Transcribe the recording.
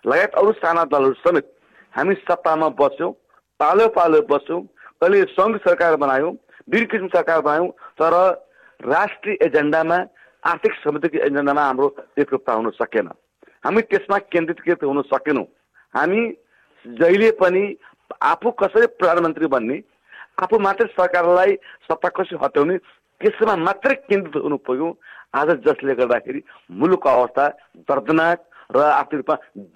लगायत अरू साना दलहरू समेत हामी सत्तामा बस्यौँ, पालो बस्यौँ, कहिले संघ सरकार बनायौँ, वीर किसिम सरकार बनायौँ, तर राष्ट्रिय एजेन्डामा आर्थिक समृद्धिको एजेन्डामा हाम्रो एकरूपता हुन सकेन। हामी त्यसमा केन्द्रित हुन सकेनौँ। हामी जहिले पनि आफू कसरी प्रधानमन्त्री बन्ने, आफू मात्रै सरकारलाई सत्ता कसरी हटाउने त्यसमा मात्रै केन्द्रित हुनु पुग्यौँ। आज जसले गर्दाखेरि मुलुकको अवस्था दर्दनाक र आर्थिक रूपमा